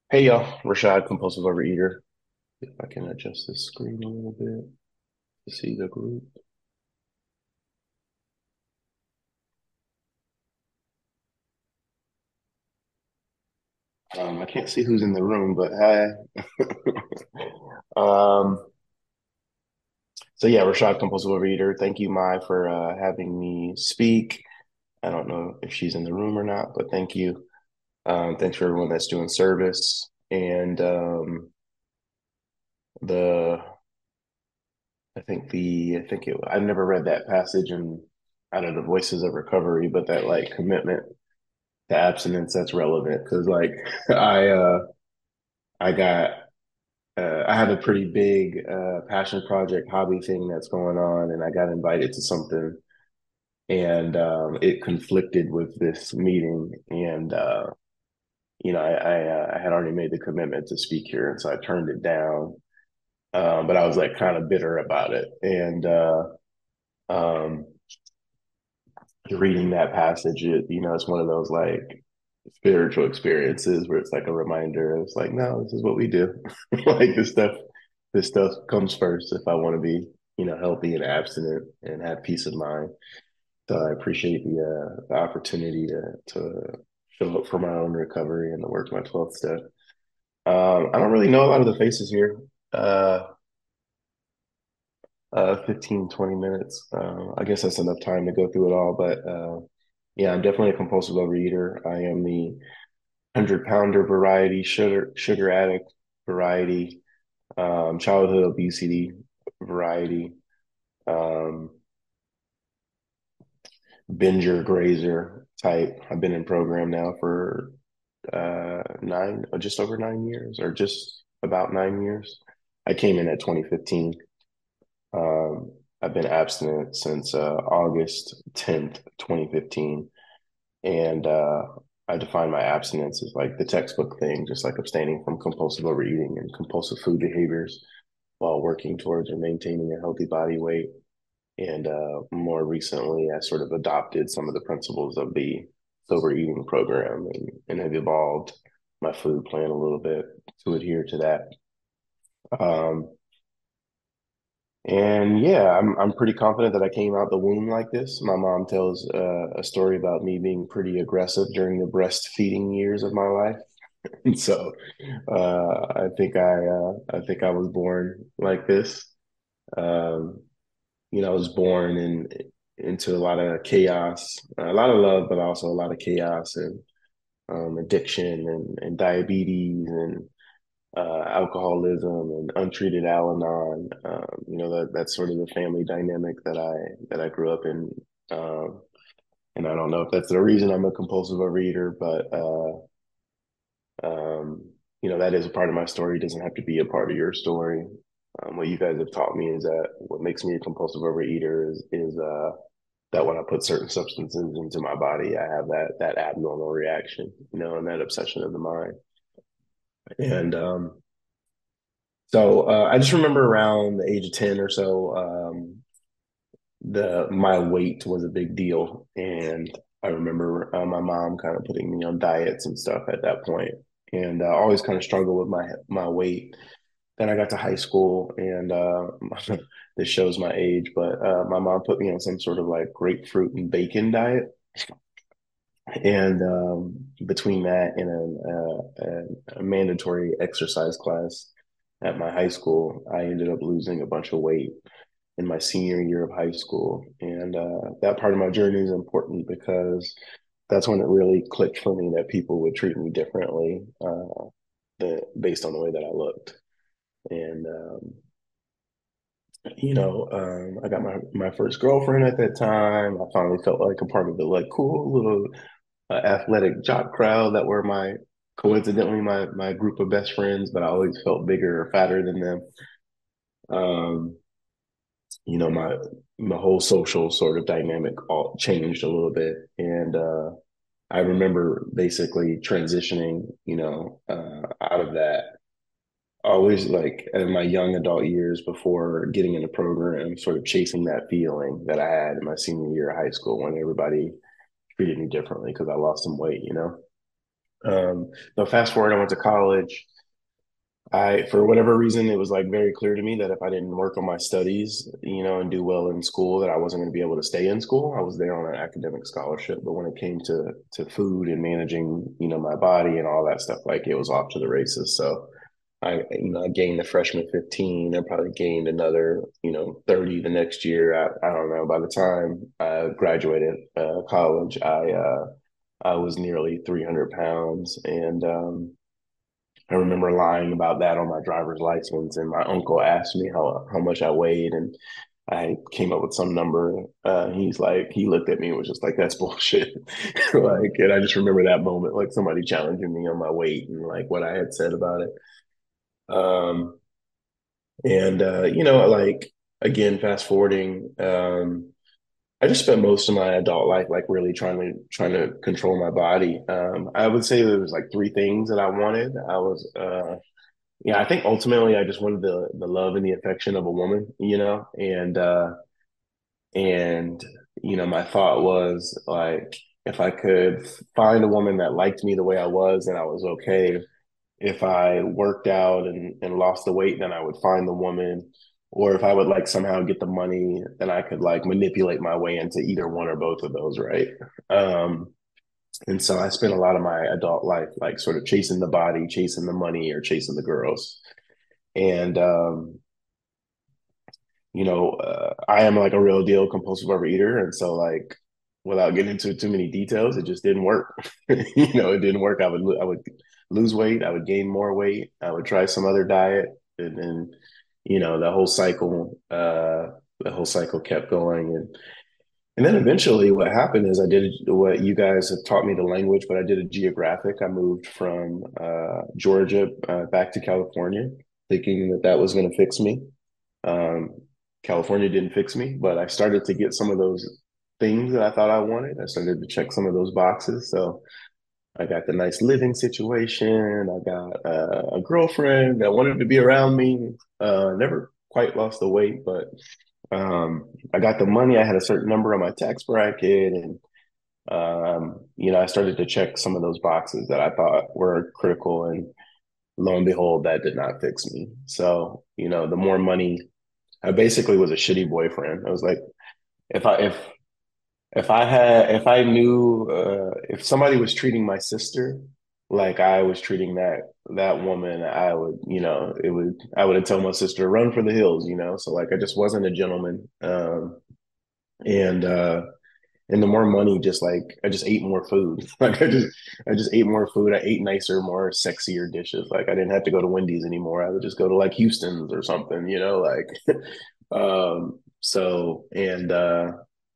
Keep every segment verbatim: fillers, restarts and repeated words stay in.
Hey y'all, Rashad, compulsive overeater. If I can adjust the screen a little bit to see the group. Um, I can't see who's in the room, but hi. Um, so yeah, Rashad, compulsive overeater. Thank you, Mai, for uh, having me speak. I don't know if she's in the room or not, but thank you. Um, thanks for everyone that's doing service. And um, the, I think the, I think it, I've never read that passage in out of the Voices of Recovery, but that like commitment to abstinence that's relevant because like I uh I got uh, I have a pretty big uh passion project hobby thing that's going on, and I got invited to something, and um it conflicted with this meeting, and uh you know I I, uh, I had already made the commitment to speak here, and so I turned it down. Um but I was like kind of bitter about it, and uh um reading that passage, it, you know, it's one of those like spiritual experiences where it's like a reminder. It's like, no, this is what we do. Like this stuff, this stuff comes first if I want to be, you know, healthy and abstinent and have peace of mind. So I appreciate the uh, the opportunity to to show up for my own recovery and to work my twelfth step. Um, I don't really know a lot of the faces here. Uh, uh, fifteen, twenty minutes. Uh, I guess that's enough time to go through it all. But uh, yeah, I'm definitely a compulsive overeater. I am the hundred pounder variety, sugar sugar addict variety, um, childhood obesity variety, um, binger grazer type. I've been in program now for uh, nine, or just over nine years, or just about nine years. I came in at twenty fifteen. Um, I've been abstinent since uh, August tenth, twenty fifteen. And uh, I define my abstinence as like the textbook thing, just like abstaining from compulsive overeating and compulsive food behaviors while working towards or maintaining a healthy body weight. And uh, more recently, I sort of adopted some of the principles of the sober eating program, and, and have evolved my food plan a little bit to adhere to that. Um, and yeah, I'm I'm pretty confident that I came out the womb like this. My mom tells uh, a story about me being pretty aggressive during the breastfeeding years of my life. And so uh, I think I uh, I think I was born like this. Um, you know, I was born in into a lot of chaos, a lot of love, but also a lot of chaos and um, addiction and, and diabetes and uh, alcoholism and untreated Al-Anon. Um, you know, that that's sort of the family dynamic that I that I grew up in. Um, and I don't know if that's the reason I'm a compulsive overeater, but uh, um, you know, that is a part of my story. It doesn't have to be a part of your story. Um, what you guys have taught me is that what makes me a compulsive overeater is is uh, that when I put certain substances into my body, I have that that abnormal reaction, you know, and that obsession of the mind. And um, so uh, I just remember around the age of ten or so, um, the my weight was a big deal, and I remember uh, my mom kind of putting me on diets and stuff at that point, and uh, I always kind of struggled with my my weight. Then I got to high school, and uh, this shows my age, but uh, my mom put me on some sort of like grapefruit and bacon diet. And um, between that and a, a, a mandatory exercise class at my high school, I ended up losing a bunch of weight in my senior year of high school. And uh, that part of my journey is important because that's when it really clicked for me that people would treat me differently uh, the, based on the way that I looked. And um, you know, um, I got my my first girlfriend at that time. I finally felt like a part of the like cool little uh, athletic jock crowd that were my coincidentally my my group of best friends, but I always felt bigger or fatter than them. Um, you know, my my whole social sort of dynamic all changed a little bit, and uh, I remember basically transitioning, you know, uh, out of that. Always like in my young adult years before getting in the program, sort of chasing that feeling that I had in my senior year of high school when everybody treated me differently because I lost some weight, you know. Um, but fast forward, I went to college. I, for whatever reason, it was like very clear to me that if I didn't work on my studies, you know, and do well in school, that I wasn't going to be able to stay in school. I was there on an academic scholarship, but when it came to to food and managing, you know, my body and all that stuff, like it was off to the races. So I, you know, I gained the freshman fifteen. I probably gained another, you know, thirty the next year. I, I don't know. By the time I graduated uh, college, I uh, I was nearly three hundred pounds, and um, I remember lying about that on my driver's license, and my uncle asked me how how much I weighed, and I came up with some number. Uh, he's like, he looked at me and was just like, "That's bullshit." Like, and I just remember that moment, like somebody challenging me on my weight and like what I had said about it. Um, and uh, you know, like again, fast forwarding, um, I just spent most of my adult life like really trying to trying to control my body. Um, I would say there was like three things that I wanted. I was uh, Yeah, I think ultimately I just wanted the the love and the affection of a woman, you know, and uh and you know, my thought was like if I could find a woman that liked me the way I was and I was okay. If I worked out and, and lost the weight, then I would find the woman. Or if I would like somehow get the money, then I could like manipulate my way into either one or both of those, right? Um, and so I spent a lot of my adult life like sort of chasing the body, chasing the money, or chasing the girls. And um, you know, uh, I am like a real deal compulsive overeater, and so like without getting into too many details, it just didn't work. You know, it didn't work. I would lo- I would lose weight, I would gain more weight, I would try some other diet, and then you know the whole cycle. Uh, the whole cycle kept going, and and then eventually, what happened is I did what you guys have taught me the language, but I did a geographic. I moved from uh, Georgia uh, back to California, thinking that that was going to fix me. Um, California didn't fix me, but I started to get some of those things that I thought I wanted. I started to check some of those boxes. So I got the nice living situation. I got uh, a girlfriend that wanted to be around me. Uh, never quite lost the weight, but um, I got the money. I had a certain number on my tax bracket, and um, you know, I started to check some of those boxes that I thought were critical. And lo and behold, that did not fix me. So, you know, the more money I basically was a shitty boyfriend. I was like, if I if if I had if I knew uh, if somebody was treating my sister like I was treating that that woman, I would, you know, it would I would have told my sister run for the hills, you know. So like I just wasn't a gentleman. Um, and uh and the more money, just like I just ate more food. Like I just I just ate more food. I ate nicer, more sexier dishes. Like I didn't have to go to Wendy's anymore. I would just go to like Houston's or something, you know, like um so and uh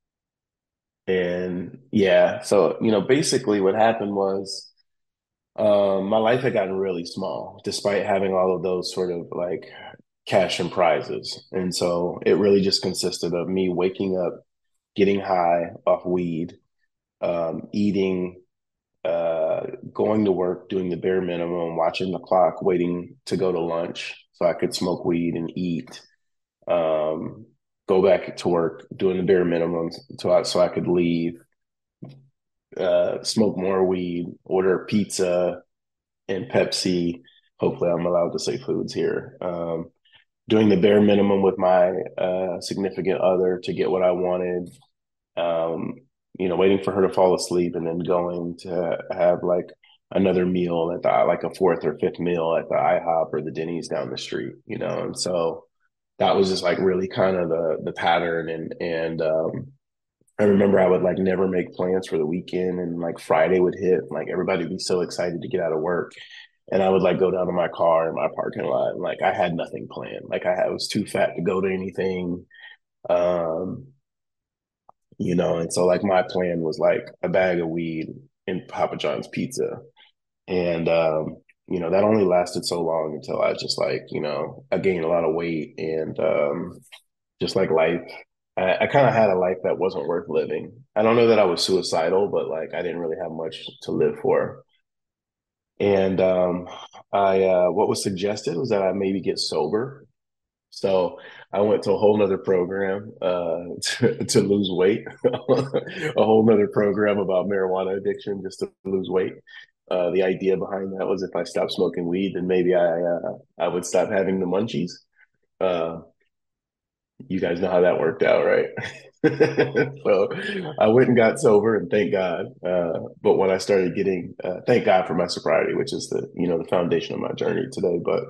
and yeah, so you know, basically what happened was um my life had gotten really small despite having all of those sort of like cash and prizes. And so it really just consisted of me waking up, getting high off weed, um, eating, uh, going to work, doing the bare minimum, watching the clock, waiting to go to lunch so I could smoke weed and eat, um, go back to work, doing the bare minimum so I, so I could leave, uh, smoke more weed, order pizza and Pepsi. Hopefully, I'm allowed to say foods here. Um, doing the bare minimum with my uh, significant other to get what I wanted, um, you know, waiting for her to fall asleep and then going to have like another meal at the like a fourth or fifth meal at the IHOP or the Denny's down the street, you know. And so that was just like really kind of the the pattern. And and um I remember I would like never make plans for the weekend, and like Friday would hit, like everybody would be so excited to get out of work. And I would like go down to my car in my parking lot, and like I had nothing planned. Like I, had, I was too fat to go to anything. Um, you know, and so like my plan was like a bag of weed and Papa John's pizza. And um, you know, that only lasted so long until I just like, you know, I gained a lot of weight and um just like life. I, I kind of had a life that wasn't worth living. I don't know that I was suicidal, but like I didn't really have much to live for. And um I uh what was suggested was that I maybe get sober. So I went to a whole nother program uh, to, to lose weight, a whole nother program about marijuana addiction just to lose weight. Uh, the idea behind that was if I stopped smoking weed, then maybe I uh, I would stop having the munchies. Uh, you guys know how that worked out, right? So I went and got sober, and thank God. Uh, but when I started getting, uh, thank God for my sobriety, which is the you know the foundation of my journey today. But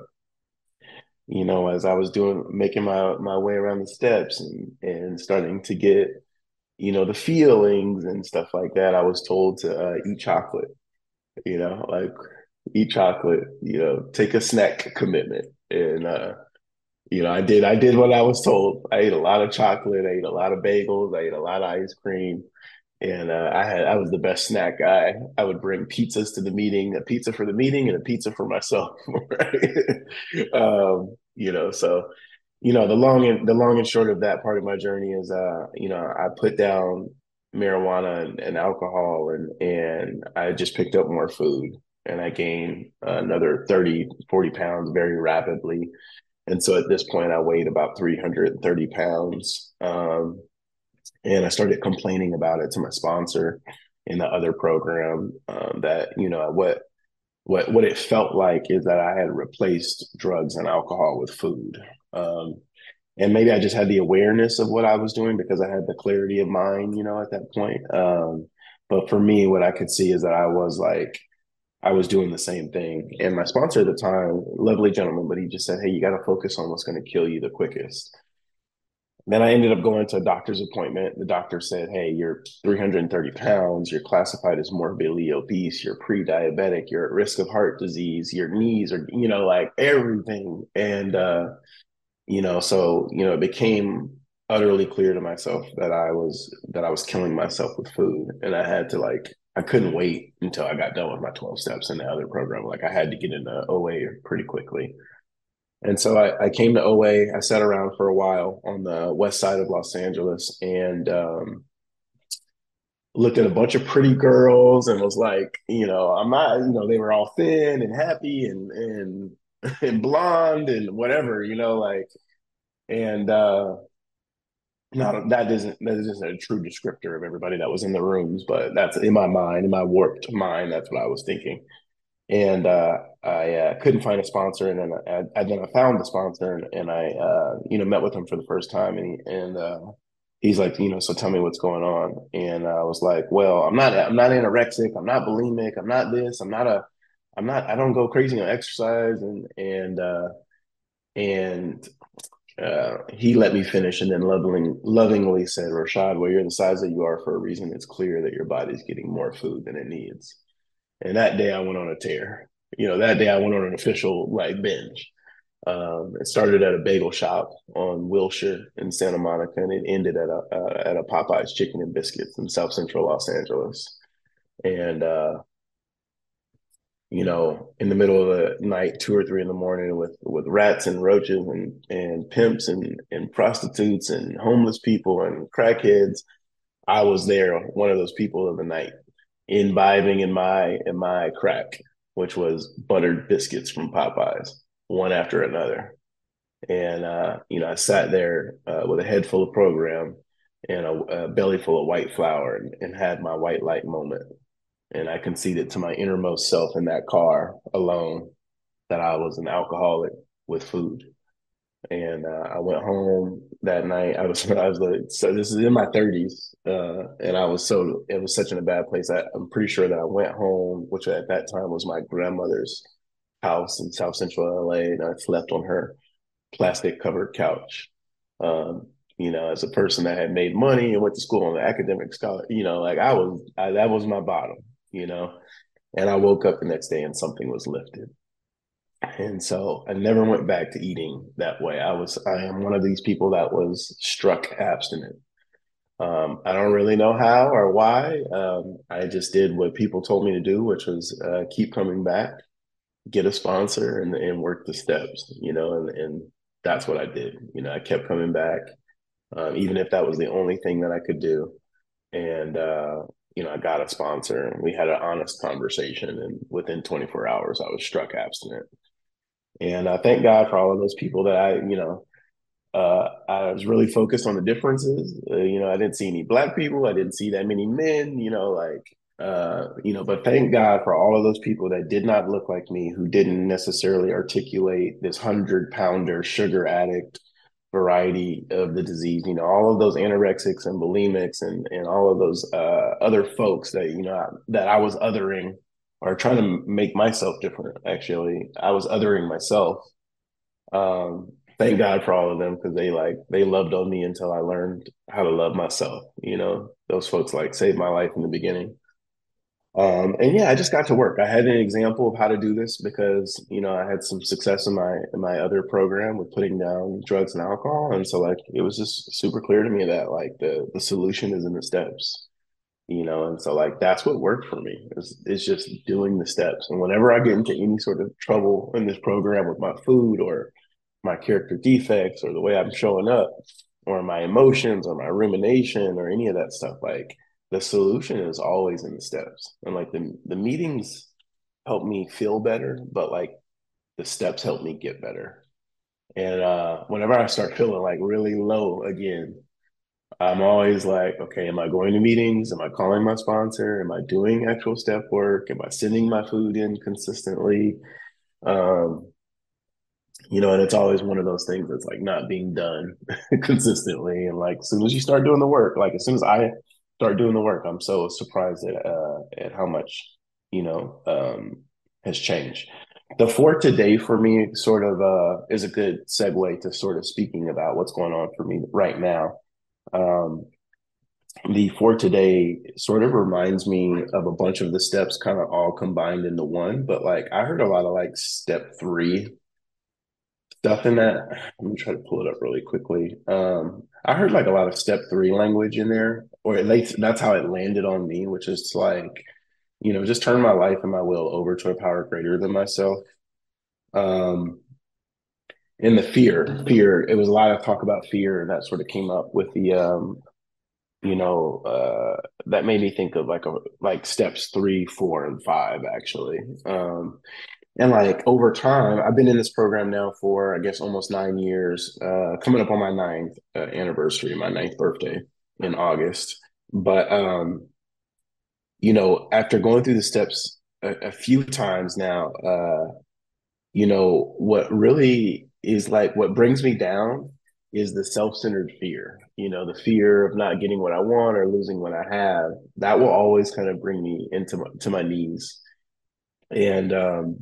you know, as I was doing, making my my way around the steps and and starting to get you know the feelings and stuff like that, I was told to uh, eat chocolate. You know, like eat chocolate. You know, take a snack commitment, and uh, you know, I did. I did what I was told. I ate a lot of chocolate. I ate a lot of bagels. I ate a lot of ice cream, and uh, I had. I was the best snack guy. I would bring pizzas to the meeting, a pizza for the meeting, and a pizza for myself. Right? um, you know, so you know, the long and the long and short of that part of my journey is, uh, you know, I put down marijuana and, and alcohol, and and I just picked up more food, and I gained another thirty, forty pounds very rapidly, and so at this point, I weighed about three hundred thirty pounds. Um, and I started complaining about it to my sponsor in the other program, um, that, you know, what, what, what it felt like is that I had replaced drugs and alcohol with food. Um, and maybe I just had the awareness of what I was doing because I had the clarity of mind, you know, at that point. Um, but for me, what I could see is that I was like, I was doing the same thing. And my sponsor at the time, lovely gentleman, but he just said, "Hey, you got to focus on what's going to kill you the quickest." Then I ended up going to a doctor's appointment. The doctor said, "Hey, you're three hundred thirty pounds. You're classified as morbidly obese. You're pre diabetic. You're at risk of heart disease. Your knees are, you know, like everything." And, uh, you know, so, you know, it became utterly clear to myself that I was, that I was killing myself with food. And I had to like, I couldn't wait until I got done with my twelve steps in the other program. Like I had to get into O A pretty quickly. And so I, I came to O A. I sat around for a while on the west side of Los Angeles and um, looked at a bunch of pretty girls and was like, you know, I'm not, you know, they were all thin and happy and and and blonde and whatever, you know, like, and uh, not that isn't that isn't a true descriptor of everybody that was in the rooms, but that's in my mind, in my warped mind, that's what I was thinking. And uh, I uh, couldn't find a sponsor, and then I, I then I found the sponsor, and, and I uh, you know met with him for the first time, and he, and uh, he's like, you know, so tell me what's going on, and I was like, well, I'm not I'm not anorexic, I'm not bulimic, I'm not this, I'm not a, I'm not I don't go crazy on exercise, and and uh, and uh, he let me finish, and then loving, lovingly said, "Rashad, well, you're the size that you are for a reason. It's clear that your body's getting more food than it needs." And that day I went on a tear. You know, that day I went on an official like binge. Um, it started at a bagel shop on Wilshire in Santa Monica, and it ended at a uh, at a Popeyes Chicken and Biscuits in South Central Los Angeles. And uh, you know, in the middle of the night, two or three in the morning, with with rats and roaches and and pimps and and prostitutes and homeless people and crackheads, I was there, one of those people of the night, imbibing in my in my crack, which was buttered biscuits from Popeyes, one after another. And uh, you know, I sat there uh, with a head full of program and a, a belly full of white flour, and, and had my white light moment. And I conceded to my innermost self in that car alone that I was an alcoholic with food. And uh, I went home that night. I was I was like, so this is in my thirties, uh, and I was so it was such in a bad place. I, I'm pretty sure that I went home, which at that time was my grandmother's house in South Central L A, and I slept on her plastic covered couch. Um, you know, as a person that had made money and went to school on an academic scholar, you know, like I was, I, that was my bottom. You know, and I woke up the next day and something was lifted. And so I never went back to eating that way. I was, I am one of these people that was struck abstinent. Um, I don't really know how or why. Um, I just did what people told me to do, which was uh, keep coming back, get a sponsor, and, and work the steps, you know, and, and that's what I did. You know, I kept coming back, um, even if that was the only thing that I could do. And, uh, you know, I got a sponsor and we had an honest conversation. And within twenty-four hours, I was struck abstinent. And I thank God for all of those people that I, you know, uh, I was really focused on the differences. Uh, you know, I didn't see any black people. I didn't see that many men. You know, like Uh, you know, but thank God for all of those people that did not look like me, who didn't necessarily articulate this hundred pounder sugar addict variety of the disease. You know, all of those anorexics and bulimics and and all of those uh, other folks that you know that I was othering or trying to make myself different. Actually, I was othering myself. Um, thank God for all of them because they like they loved on me until I learned how to love myself. You know, those folks like saved my life in the beginning. Um, and yeah, I just got to work. I had an example of how to do this because, you know, I had some success in my in my other program with putting down drugs and alcohol. And so like it was just super clear to me that like the the solution is in the steps, you know, and so like that's what worked for me. Is is just doing the steps. And whenever I get into any sort of trouble in this program with my food or my character defects or the way I'm showing up or my emotions or my rumination or any of that stuff, like the solution is always in the steps. And like the the meetings help me feel better, but like the steps help me get better. And uh whenever I start feeling like really low again, I'm always like, okay, am I going to meetings? Am I calling my sponsor? Am I doing actual step work? Am I sending my food in consistently? Um, you know, and it's always one of those things that's like not being done consistently. And like as soon as you start doing the work, like as soon as I start doing the work, I'm so surprised at uh at how much, you know, um has changed. The for today for me sort of uh is a good segue to sort of speaking about what's going on for me right now. Um the for today sort of reminds me of a bunch of the steps kind of all combined into one, but like I heard a lot of like step three stuff in that. Let me try to pull it up really quickly. Um, I heard like a lot of step three language in there, or at least that's how it landed on me, which is like, you know, just turn my life and my will over to a power greater than myself. Um, and the fear, fear, it was a lot of talk about fear that sort of came up with the, um, you know, uh, that made me think of like a like steps three, four, and five actually. Um, And like over time, I've been in this program now for I guess almost nine years, uh, coming up on my ninth uh, anniversary, my ninth birthday in August. But um, you know, after going through the steps a, a few times now, uh, you know, what really is like what brings me down is the self-centered fear. You know, the fear of not getting what I want or losing what I have. That will always kind of bring me into my, to my knees. And um,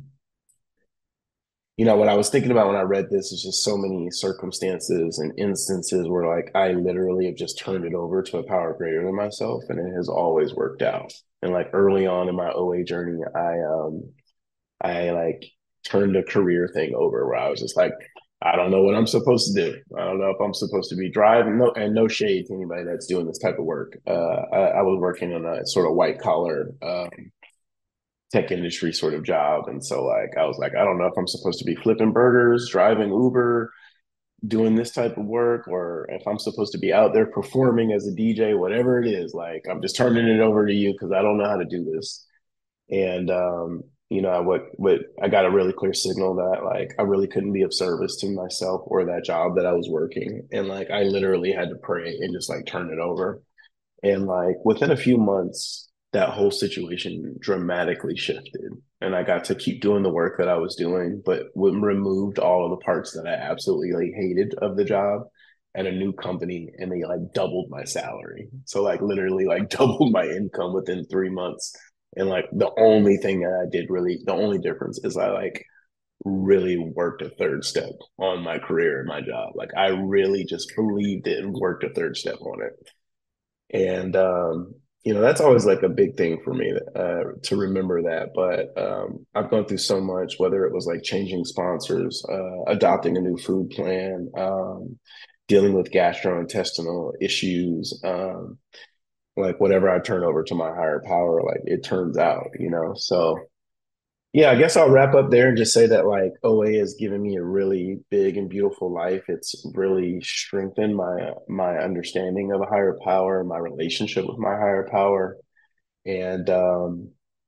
you know, what I was thinking about when I read this is just so many circumstances and instances where like I literally have just turned it over to a power greater than myself and it has always worked out. And like early on in my O A journey, I um I like turned a career thing over where I was just like, I don't know what I'm supposed to do. I don't know if I'm supposed to be driving. No, and no shade to anybody that's doing this type of work. Uh, I, I was working on a sort of white collar um, tech industry sort of job. And so like I was like, I don't know if I'm supposed to be flipping burgers, driving Uber, doing this type of work, or if I'm supposed to be out there performing as a D J, whatever it is. Like I'm just turning it over to you because I don't know how to do this. And um, you know, what what I got a really clear signal that like I really couldn't be of service to myself or that job that I was working. And like I literally had to pray and just like turn it over. And like within a few months, that whole situation dramatically shifted. And I got to keep doing the work that I was doing, but removed all of the parts that I absolutely like, hated of the job at a new company. And they like doubled my salary. So like literally like doubled my income within three months. And like the only thing that I did really, the only difference is I like really worked a third step on my career and my job. Like I really just believed it and worked a third step on it. And um, you know, that's always like a big thing for me uh, to remember that. But um, I've gone through so much, whether it was like changing sponsors, uh, adopting a new food plan, um, dealing with gastrointestinal issues, um, like whatever I turn over to my higher power, like it turns out, you know. So yeah, I guess I'll wrap up there and just say that like O A has given me a really big and beautiful life. It's really strengthened my my understanding of a higher power, my relationship with my higher power. And um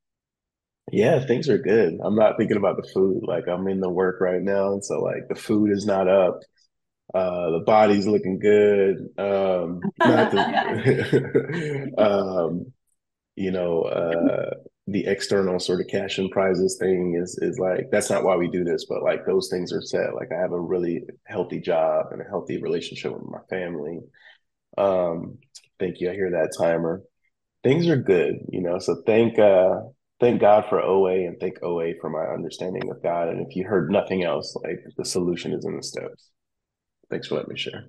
yeah, things are good. I'm not thinking about the food. Like I'm in the work right now, and so like the food is not up. Uh the body's looking good. Um not the um you know, uh, the external sort of cash and prizes thing is is like that's not why we do this, but like those things are set. Like I have a really healthy job and a healthy relationship with my family. Um, thank you. I hear that timer. Things are good, you know. So thank uh thank God for O A and thank O A for my understanding of God. And if you heard nothing else, like the solution is in the steps. Thanks for letting me share.